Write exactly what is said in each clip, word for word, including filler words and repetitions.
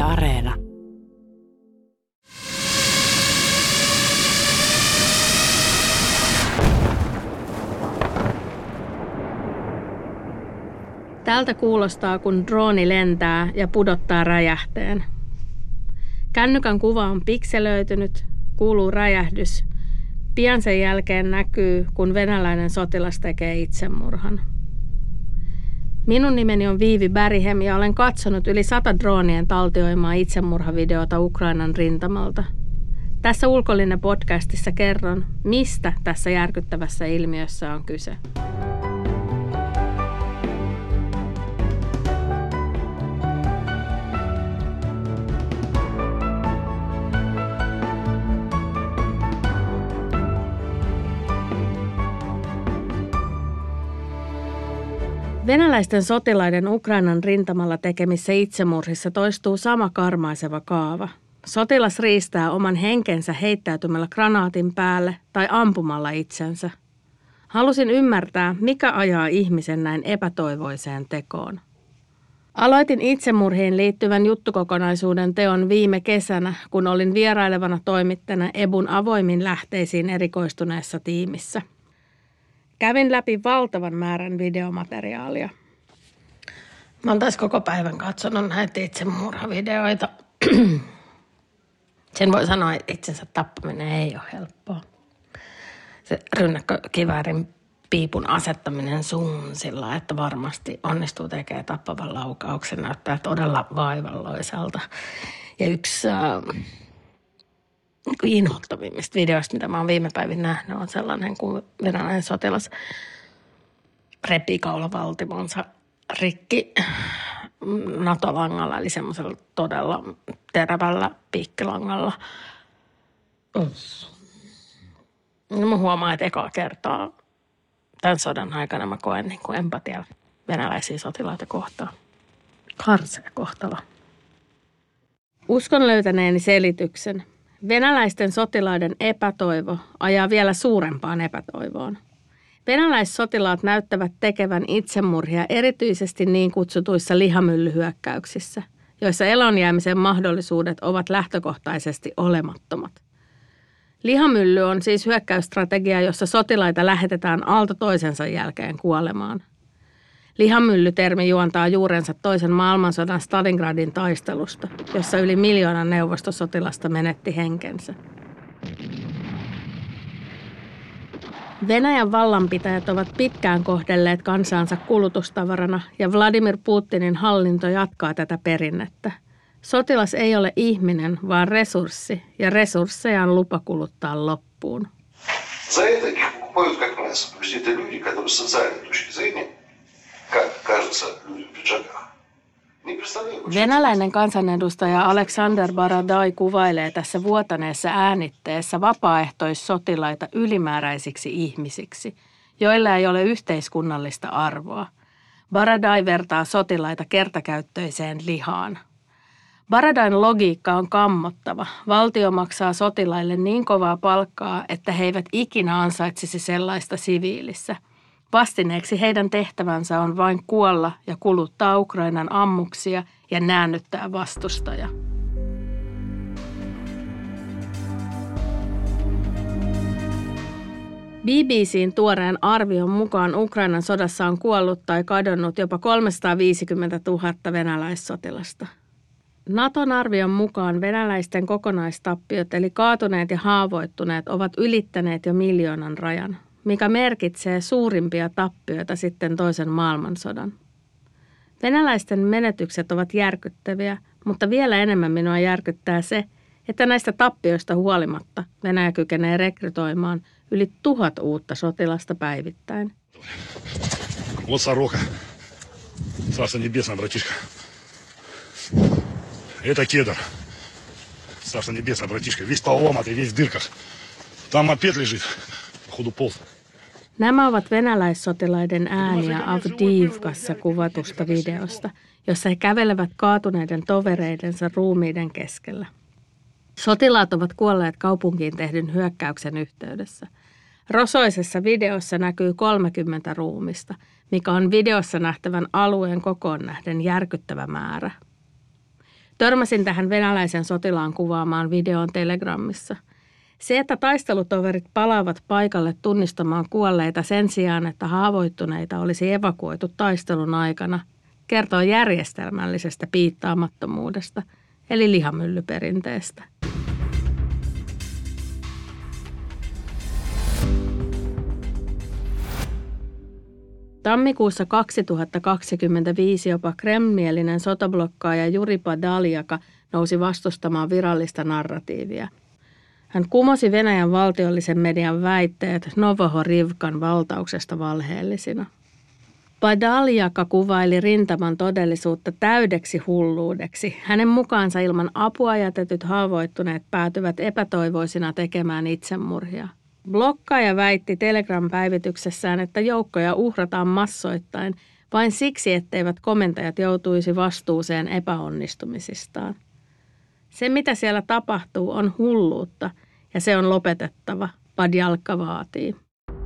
Areena. Tältä kuulostaa, kun drooni lentää ja pudottaa räjähteen. Kännykän kuva on pikselöitynyt, kuuluu räjähdys. Pian sen jälkeen näkyy, kun venäläinen sotilas tekee itsemurhan. Minun nimeni on Viivi Berghem ja olen katsonut yli sata droonien taltioimaa itsemurhavideota Ukrainan rintamalta. Tässä Ulkolinne podcastissa kerron, mistä tässä järkyttävässä ilmiössä on kyse. Venäläisten sotilaiden Ukrainan rintamalla tekemissä itsemurhissa toistuu sama karmaiseva kaava. Sotilas riistää oman henkensä heittäytymällä granaatin päälle tai ampumalla itsensä. Halusin ymmärtää, mikä ajaa ihmisen näin epätoivoiseen tekoon. Aloitin itsemurhiin liittyvän juttukokonaisuuden teon viime kesänä, kun olin vierailevana toimittajana Ebun avoimin lähteisiin erikoistuneessa tiimissä. Kävin läpi valtavan määrän videomateriaalia. Mä oon taas koko päivän katsonut näitä itsemurhavideoita. Sen voi sanoa, että itsensä tappaminen ei ole helppoa. Se rynnäkkökiväärin piipun asettaminen suun sillä, että varmasti onnistuu tekemään tappavan laukauksen, näyttää todella vaivalloiselta. Ja yksi äh, inhottavimmista videoista, mitä mä oon viime päivin nähnyt, on sellainen, kun venäläinen sotilas repii kaulavaltimonsa rikki NATO-langalla, eli semmoisella todella terävällä piikkilangalla. No, mä huomaan, että ekaa kertaa tämän sodan aikana mä koen niin kuin empatia venäläisiä sotilaita kohtaan. Karsea kohtalo. Uskon löytäneeni selityksen. Venäläisten sotilaiden epätoivo ajaa vielä suurempaan epätoivoon. Venäläissotilaat näyttävät tekevän itsemurhia erityisesti niin kutsutuissa lihamyllyhyökkäyksissä, joissa elonjäämisen mahdollisuudet ovat lähtökohtaisesti olemattomat. Lihamylly on siis hyökkäysstrategia, jossa sotilaita lähetetään aalto toisensa jälkeen kuolemaan. Lihamylly-termi juontaa juurensa toisen maailmansodan Stalingradin taistelusta, jossa yli miljoonan neuvostosotilasta menetti henkensä. Venäjän vallanpitäjät ovat pitkään kohdelleet kansaansa kulutustavarana ja Vladimir Putinin hallinto jatkaa tätä perinnettä. Sotilas ei ole ihminen, vaan resurssi, ja resursseja on lupa kuluttaa loppuun. Venäläinen kansanedustaja Alexander Baradai kuvailee tässä vuotaneessa äänitteessä vapaaehtoissotilaita ylimääräisiksi ihmisiksi, joilla ei ole yhteiskunnallista arvoa. Baradai vertaa sotilaita kertakäyttöiseen lihaan. Baradain logiikka on kammottava. Valtio maksaa sotilaille niin kovaa palkkaa, että he eivät ikinä ansaitsisi sellaista siviilissä. Vastineeksi heidän tehtävänsä on vain kuolla ja kuluttaa Ukrainan ammuksia ja näännyttää vastustaja. B B C:n tuoreen arvion mukaan Ukrainan sodassa on kuollut tai kadonnut jopa kolmesataaviisikymmentätuhatta venäläissotilasta. Naton arvion mukaan venäläisten kokonaistappiot eli kaatuneet ja haavoittuneet ovat ylittäneet jo miljoonan rajan, mikä merkitsee suurimpia tappioita sitten toisen maailmansodan. Venäläisten menetykset ovat järkyttäviä, mutta vielä enemmän minua järkyttää se, että näistä tappioista huolimatta Venäjä kykenee rekrytoimaan yli tuhat uutta sotilasta päivittäin. Вот сорока. Царство небесное, братишка. Это кедр. Царство небесное, братишка. Весь поломатый, весь в дырках. Там мопед лежит. Походу полз. Nämä ovat venäläissotilaiden ääniä Avdiivkassa kuvatusta videosta, jossa he kävelevät kaatuneiden tovereidensa ruumiiden keskellä. Sotilaat ovat kuolleet kaupunkiin tehdyn hyökkäyksen yhteydessä. Rosoisessa videossa näkyy kolmekymmentä ruumista, mikä on videossa nähtävän alueen kokoon nähden järkyttävä määrä. Törmäsin tähän venäläisen sotilaan kuvaamaan videoon Telegramissa. Se, että taistelutoverit palaavat paikalle tunnistamaan kuolleita sen sijaan, että haavoittuneita olisi evakuoitu taistelun aikana, kertoo järjestelmällisestä piittaamattomuudesta, eli lihamyllyperinteestä. Tammikuussa kaksituhattakaksikymmentäviisi jopa kremlmielinen sotablokkaaja Juri Podaljaka nousi vastustamaan virallista narratiivia. Hän kumosi Venäjän valtiollisen median väitteet Novohorivkan valtauksesta valheellisina. Podaljaka kuvaili rintaman todellisuutta täydeksi hulluudeksi. Hänen mukaansa ilman apua jätetyt haavoittuneet päätyvät epätoivoisina tekemään itsemurhia. Blokkaaja väitti Telegram-päivityksessään, että joukkoja uhrataan massoittain vain siksi, etteivät komentajat joutuisi vastuuseen epäonnistumisistaan. Se, mitä siellä tapahtuu, on hulluutta ja se on lopetettava, Podaljaka vaatii.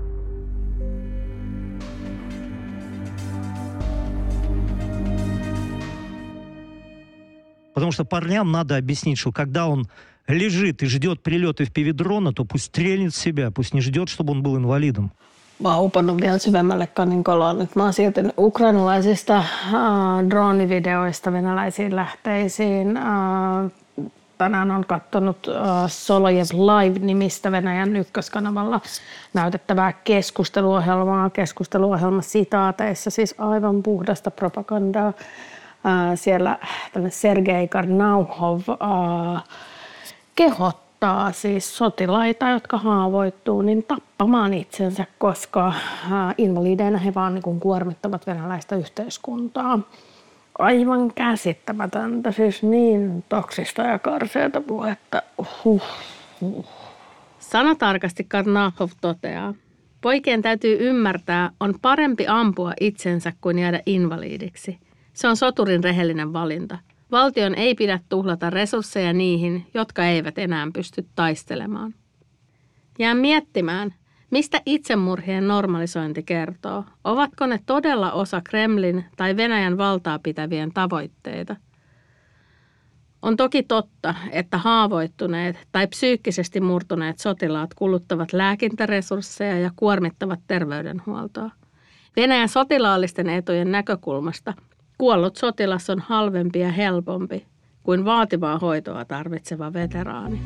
Потому что парням надо объяснить, что когда он лежит и ждет прилета в пи-дрона, то пусть стрельнет в себя, пусть не ждет, чтобы он был инвалидом. Mä oon upannut vielä syvemmälle kaninkoloon. Nyt mä oon siirtynyt ukrainalaisista äh, droonivideoista venäläisiin lähteisiin. Äh, tänään on katsonut äh, Solojev Live-nimistä Venäjän ykköskanavalla näytettävää keskusteluohjelmaa. Keskusteluohjelma sitaateissa, siis aivan puhdasta propagandaa. Äh, siellä Sergei Karnauhov äh, kehottaa siis sotilaita, jotka haavoittuu, niin tappamaan itsensä, koska äh, invalideina he vaan niin kuin kuormittavat venäläistä yhteiskuntaa. Aivan käsittämätöntä, siis niin toksista ja karseata puhetta. Huh, huh. Sanatarkasti Karnauhov toteaa, poikien täytyy ymmärtää, on parempi ampua itsensä kuin jäädä invalidiksi. Se on soturin rehellinen valinta. Valtion ei pidä tuhlata resursseja niihin, jotka eivät enää pysty taistelemaan. Jää miettimään, mistä itsemurhien normalisointi kertoo. Ovatko ne todella osa Kremlin tai Venäjän valtaa pitävien tavoitteita? On toki totta, että haavoittuneet tai psyykkisesti murtuneet sotilaat kuluttavat lääkintäresursseja ja kuormittavat terveydenhuoltoa. Venäjän sotilaallisten etujen näkökulmasta kuollut sotilas on halvempi ja helpompi kuin vaativaa hoitoa tarvitseva veteraani.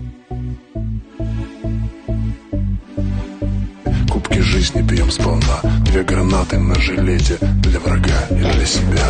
Кубки жизни пьем сполна, две гранаты на жилете для врага и для себя.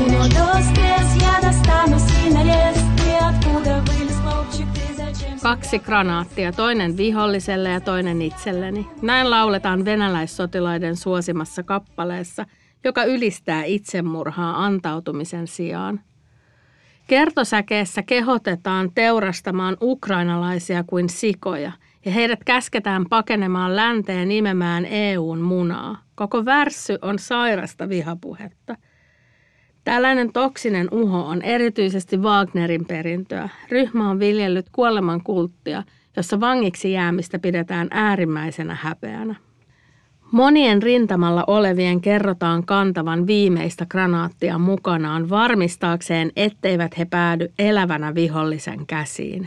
Kaksi granaattia, toinen viholliselle ja toinen itselleni. Näin lauletaan venäläissotilaiden suosimassa kappaleessa, joka ylistää itsemurhaa antautumisen sijaan. Kertosäkeessä kehotetaan teurastamaan ukrainalaisia kuin sikoja ja heidät käsketään pakenemaan länteen imemään E U:n munaa. Koko värssy on sairasta vihapuhetta. Tällainen toksinen uho on erityisesti Wagnerin perintöä. Ryhmä on viljellyt kuolemankulttia, jossa vangiksi jäämistä pidetään äärimmäisenä häpeänä. Monien rintamalla olevien kerrotaan kantavan viimeistä granaattia mukanaan varmistaakseen, etteivät he päädy elävänä vihollisen käsiin.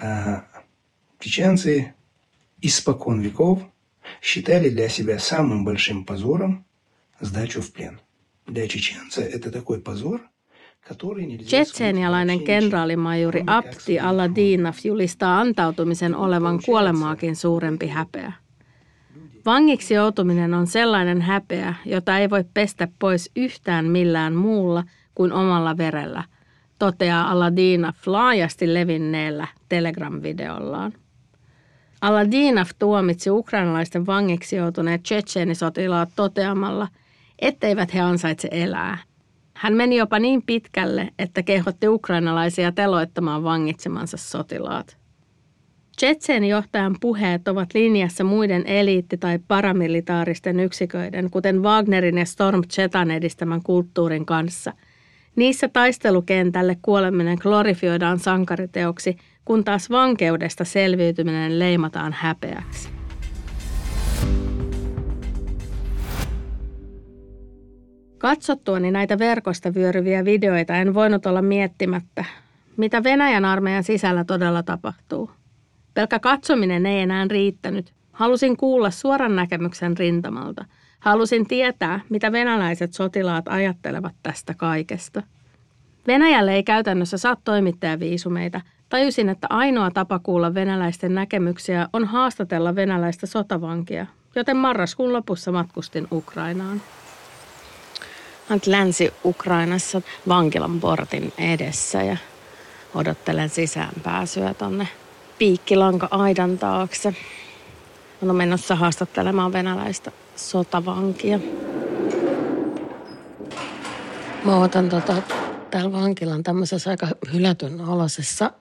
Чеченцы испокон веков считали для себя самым большим позором сдачу в плен. Для чеченца это такой позор, который нельзя... Tšetšenialainen kenraalimajuri Abdi Aladinov julistaa antautumisen olevan kuolemaakin suurempi häpeä. Vangiksi joutuminen on sellainen häpeä, jota ei voi pestä pois yhtään millään muulla kuin omalla verellä, toteaa Aladinov laajasti levinneellä Telegram-videollaan. Aladinov tuomitsi ukrainalaisten vangiksi joutuneet tšetšeenisotilaat toteamalla, etteivät he ansaitse elää. Hän meni jopa niin pitkälle, että kehotti ukrainalaisia teloittamaan vangitsemansa sotilaat. Tšetšeenijohtajan puheet ovat linjassa muiden eliitti- tai paramilitaaristen yksiköiden, kuten Wagnerin ja Storm Zetan edistämän kulttuurin kanssa. Niissä taistelukentälle kuoleminen glorifioidaan sankariteoksi, kun taas vankeudesta selviytyminen leimataan häpeäksi. Katsottuani näitä verkosta vyöryviä videoita en voinut olla miettimättä, mitä Venäjän armeijan sisällä todella tapahtuu. Pelkkä katsominen ei enää riittänyt. Halusin kuulla suoran näkemyksen rintamalta. Halusin tietää, mitä venäläiset sotilaat ajattelevat tästä kaikesta. Venäjälle ei käytännössä saa toimittajaviisumeita. Tajusin, että ainoa tapa kuulla venäläisten näkemyksiä on haastatella venäläistä sotavankia, joten marraskuun lopussa matkustin Ukrainaan. Olen Länsi-Ukrainassa vankilan portin edessä ja odottelen sisäänpääsyä tonne piikkilanka-aidan taakse. Olen menossa haastattelemaan venäläistä sotavankia. Mä otan tota, täällä vankilan tämmöisessä aika hylätyn oloisessa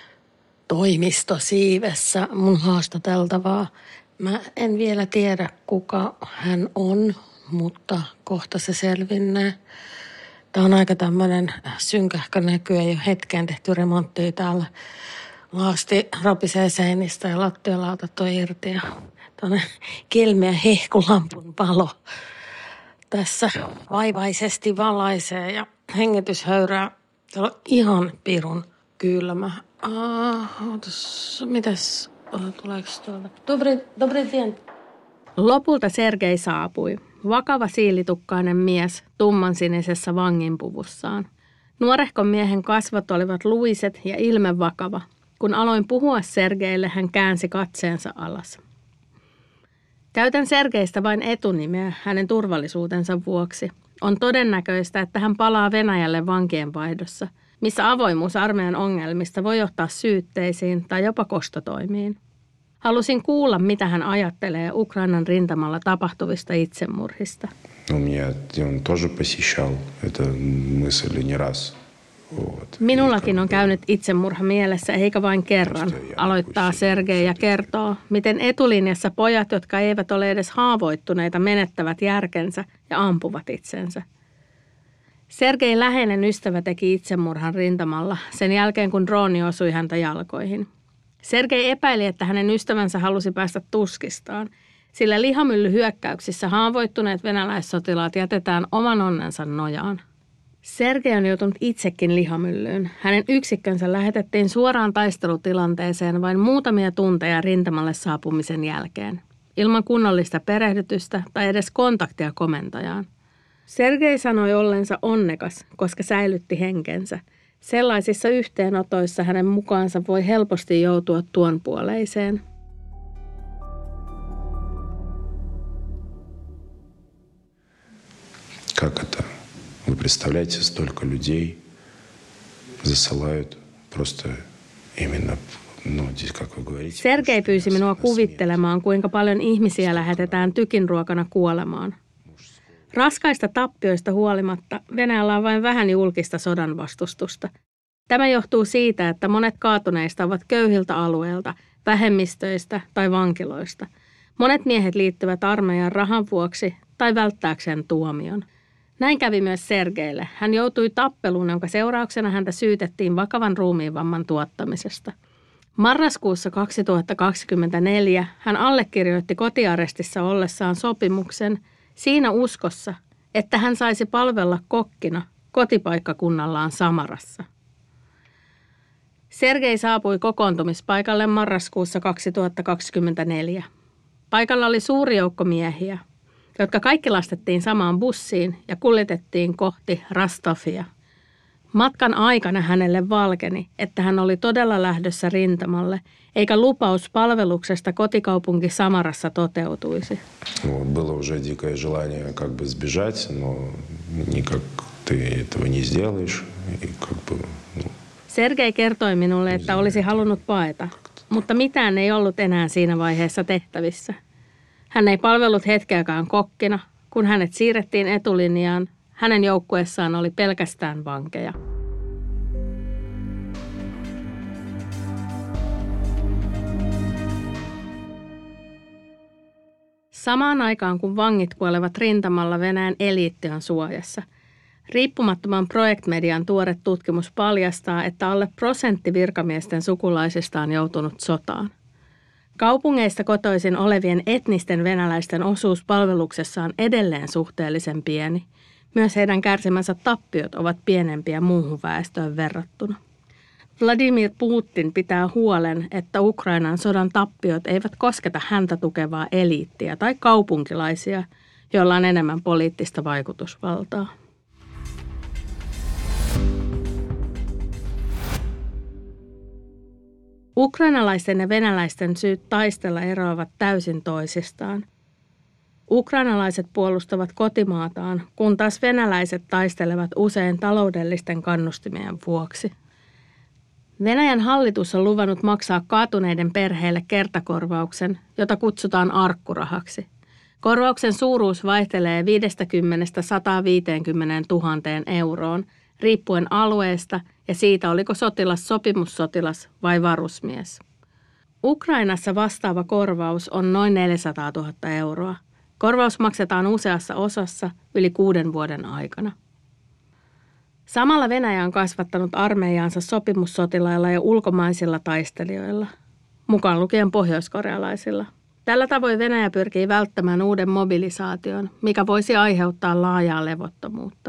toimistosiivessä mun haastateltavaa. Mä en vielä tiedä, kuka hän on, mutta kohta se selvinnee. Tää on aika tämmönen synkähkö näky, ei ole hetkeen tehty remonttia täällä. Laasti rapisee seinistä ja lattialautat on irti ja tuonne kilmeä hehkulampun palo tässä vaivaisesti valaisee ja hengityshöyrää. Täällä on ihan pirun kylmä. Ah, otas, mitäs, tuleeko tuolta? Dobri, dobri dien. Lopulta Sergei saapui. Vakava siilitukkainen mies tummansinisessä vanginpuvussaan. Nuorehkon miehen kasvot olivat luiset ja ilme vakava. Kun aloin puhua Sergeille, hän käänsi katseensa alas. Käytän Sergeistä vain etunimeä hänen turvallisuutensa vuoksi. On todennäköistä, että hän palaa Venäjälle vankien vaihdossa, missä avoimuus armeijan ongelmista voi johtaa syytteisiin tai jopa kostotoimiin. Halusin kuulla, mitä hän ajattelee Ukrainan rintamalla tapahtuvista itsemurhista. У меня он тоже посещал это мысль не раз. Minullakin on käynyt itsemurha mielessä, eikä vain kerran, aloittaa Sergei ja kertoo, miten etulinjassa pojat, jotka eivät ole edes haavoittuneita, menettävät järkensä ja ampuvat itsensä. Sergei läheinen ystävä teki itsemurhan rintamalla sen jälkeen, kun drooni osui häntä jalkoihin. Sergei epäili, että hänen ystävänsä halusi päästä tuskistaan, sillä lihamyllyhyökkäyksissä haavoittuneet venäläissotilaat jätetään oman onnensa nojaan. Sergei on joutunut itsekin lihamyllyyn. Hänen yksikkönsä lähetettiin suoraan taistelutilanteeseen vain muutamia tunteja rintamalle saapumisen jälkeen, ilman kunnollista perehdytystä tai edes kontaktia komentajaan. Sergei sanoi ollensa onnekas, koska säilytti henkensä. Sellaisissa yhteenotoissa hänen mukaansa voi helposti joutua tuonpuoleiseen. Как это? Вы представляете, столько людей засылают просто именно, ну, здесь, как вы говорите. Sergei pyysi minua kuvittelemaan, kuinka paljon ihmisiä lähetetään tykinruokana kuolemaan. Raskaista tappioista huolimatta Venäjällä on vain vähän julkista sodan vastustusta. Tämä johtuu siitä, että monet kaatuneista ovat köyhiltä alueilta, vähemmistöistä tai vankiloista. Monet miehet liittyvät armeijan rahan vuoksi tai välttääkseen tuomion. Näin kävi myös Sergeille. Hän joutui tappeluun, jonka seurauksena häntä syytettiin vakavan ruumiinvamman tuottamisesta. Marraskuussa kaksituhattakaksikymmentäneljä hän allekirjoitti kotiarestissa ollessaan sopimuksen siinä uskossa, että hän saisi palvella kokkina kotipaikkakunnallaan Samarassa. Sergei saapui kokoontumispaikalle marraskuussa kaksituhattakaksikymmentäneljä. Paikalla oli suuri joukko miehiä, jotka kaikki lastettiin samaan bussiin ja kuljetettiin kohti Rostovia. Matkan aikana hänelle valkeni, että hän oli todella lähdössä rintamalle, eikä lupaus palveluksesta kotikaupunki Samarassa toteutuisi. Было уже дикое желание как бы сбежать, но никак ты этого не сделаешь. И как бы, ну. Sergei kertoi minulle, että olisi halunnut paeta, mutta mitään ei ollut enää siinä vaiheessa tehtävissä. Hän ei palvellut hetkeäkään kokkina. Kun hänet siirrettiin etulinjaan, hänen joukkueessaan oli pelkästään vankeja. Samaan aikaan kun vangit kuolevat rintamalla, Venäjän eliitti on suojassa. Riippumattoman projektmedian tuore tutkimus paljastaa, että alle prosentti virkamiesten sukulaisista on joutunut sotaan. Kaupungeista kotoisin olevien etnisten venäläisten osuus palveluksessa on edelleen suhteellisen pieni. Myös heidän kärsimänsä tappiot ovat pienempiä muuhun väestöön verrattuna. Vladimir Putin pitää huolen, että Ukrainan sodan tappiot eivät kosketa häntä tukevaa eliittiä tai kaupunkilaisia, joilla on enemmän poliittista vaikutusvaltaa. Ukrainalaisten ja venäläisten syyt taistella eroavat täysin toisistaan. Ukrainalaiset puolustavat kotimaataan, kun taas venäläiset taistelevat usein taloudellisten kannustimien vuoksi. Venäjän hallitus on luvannut maksaa kaatuneiden perheille kertakorvauksen, jota kutsutaan arkkurahaksi. Korvauksen suuruus vaihtelee viidestäkymmenestä sataanviiteenkymmeneentuhanteen euroon, riippuen alueesta ja siitä, oliko sotilas sopimussotilas vai varusmies. Ukrainassa vastaava korvaus on noin neljäsataatuhatta euroa. Korvaus maksetaan useassa osassa yli kuuden vuoden aikana. Samalla Venäjä on kasvattanut armeijaansa sopimussotilailla ja ulkomaisilla taistelijoilla, mukaan lukien pohjoiskorealaisilla. Tällä tavoin Venäjä pyrkii välttämään uuden mobilisaation, mikä voisi aiheuttaa laajaa levottomuutta.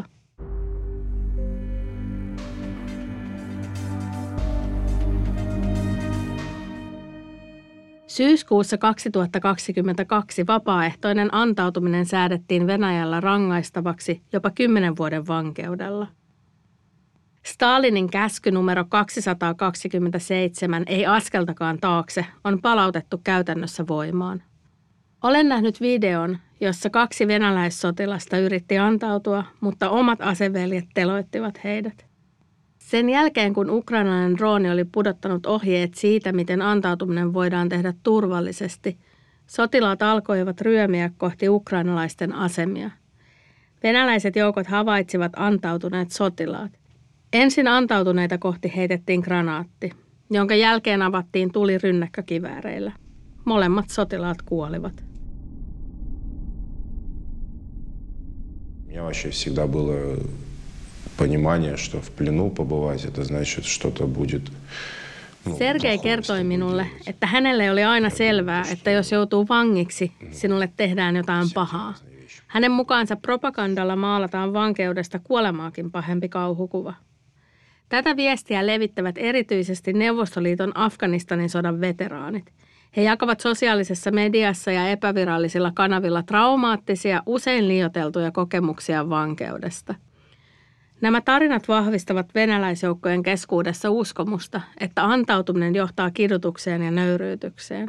Syyskuussa kaksituhattakaksikymmentäkaksi vapaaehtoinen antautuminen säädettiin Venäjällä rangaistavaksi jopa kymmenen vuoden vankeudella. Stalinin käsky numero kaksisataakaksikymmentäseitsemän ei askeltakaan taakse on palautettu käytännössä voimaan. Olen nähnyt videon, jossa kaksi venäläissotilasta yritti antautua, mutta omat aseveljet teloittivat heidät. Sen jälkeen, kun ukrainalainen drooni oli pudottanut ohjeet siitä, miten antautuminen voidaan tehdä turvallisesti, sotilaat alkoivat ryömiä kohti ukrainalaisten asemia. Venäläiset joukot havaitsivat antautuneet sotilaat. Ensin antautuneita kohti heitettiin granaatti, jonka jälkeen avattiin tuli rynnäkkökivääreillä. Molemmat sotilaat kuolivat. У меня вообще всегда было понимание, что в плену побывать, это значит, что-то будет. Sergei kertoi minulle, että hänelle oli aina selvää, että jos joutuu vangiksi, sinulle tehdään jotain pahaa. Hänen mukaansa propagandalla maalataan vankeudesta kuolemaakin pahempi kauhukuva. Tätä viestiä levittävät erityisesti Neuvostoliiton Afganistanin sodan veteraanit. He jakavat sosiaalisessa mediassa ja epävirallisilla kanavilla traumaattisia, usein liioiteltuja kokemuksia vankeudesta. Nämä tarinat vahvistavat venäläisjoukkojen keskuudessa uskomusta, että antautuminen johtaa kidutukseen ja nöyryytykseen.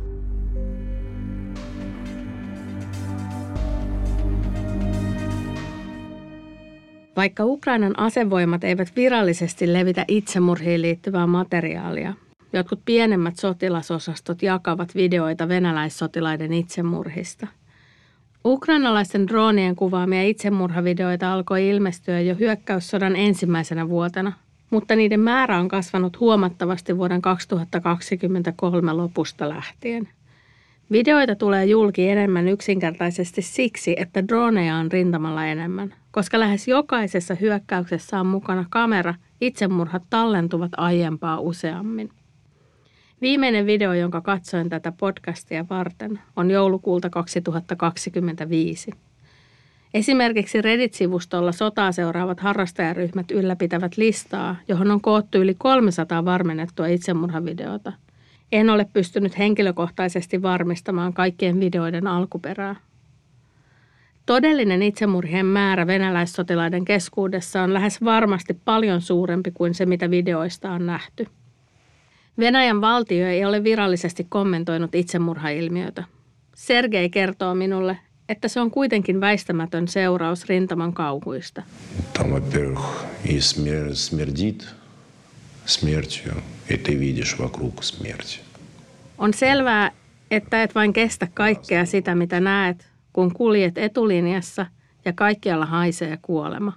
Vaikka Ukrainan asevoimat eivät virallisesti levitä itsemurhiin liittyvää materiaalia, jotkut pienemmät sotilasosastot jakavat videoita venäläissotilaiden itsemurhista. Ukrainalaisten droonien kuvaamia itsemurhavideoita alkoi ilmestyä jo hyökkäyssodan ensimmäisenä vuotena, mutta niiden määrä on kasvanut huomattavasti vuoden kaksituhattakaksikymmentäkolme lopusta lähtien. Videoita tulee julki enemmän yksinkertaisesti siksi, että droneja on rintamalla enemmän, koska lähes jokaisessa hyökkäyksessä on mukana kamera, itsemurhat tallentuvat aiempaa useammin. Viimeinen video, jonka katsoin tätä podcastia varten, on joulukuulta kaksituhattakaksikymmentäviisi. Esimerkiksi Reddit-sivustolla sotaa seuraavat harrastajaryhmät ylläpitävät listaa, johon on koottu yli kolmesataa varmennettua itsemurhavideota. En ole pystynyt henkilökohtaisesti varmistamaan kaikkien videoiden alkuperää. Todellinen itsemurhien määrä venäläissotilaiden keskuudessa on lähes varmasti paljon suurempi kuin se, mitä videoista on nähty. Venäjän valtio ei ole virallisesti kommentoinut itsemurhailmiötä. Sergei kertoo minulle, että se on kuitenkin väistämätön seuraus rintaman kauhuista. Там, во-первых, и смердит смертью, и ты видишь вокруг смерть. On selvää, että et vain kestä kaikkea sitä, mitä näet, kun kuljet etulinjassa ja kaikkialla haisee kuolema.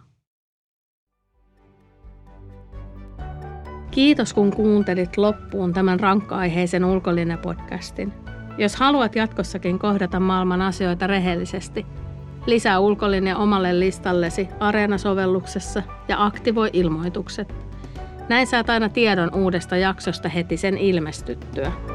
Kiitos, kun kuuntelit loppuun tämän rankka-aiheisen Ulkolinja-podcastin. Jos haluat jatkossakin kohdata maailman asioita rehellisesti, lisää Ulkolinja omalle listallesi Areena-sovelluksessa ja aktivoi ilmoitukset. Näin saat aina tiedon uudesta jaksosta heti sen ilmestyttyä.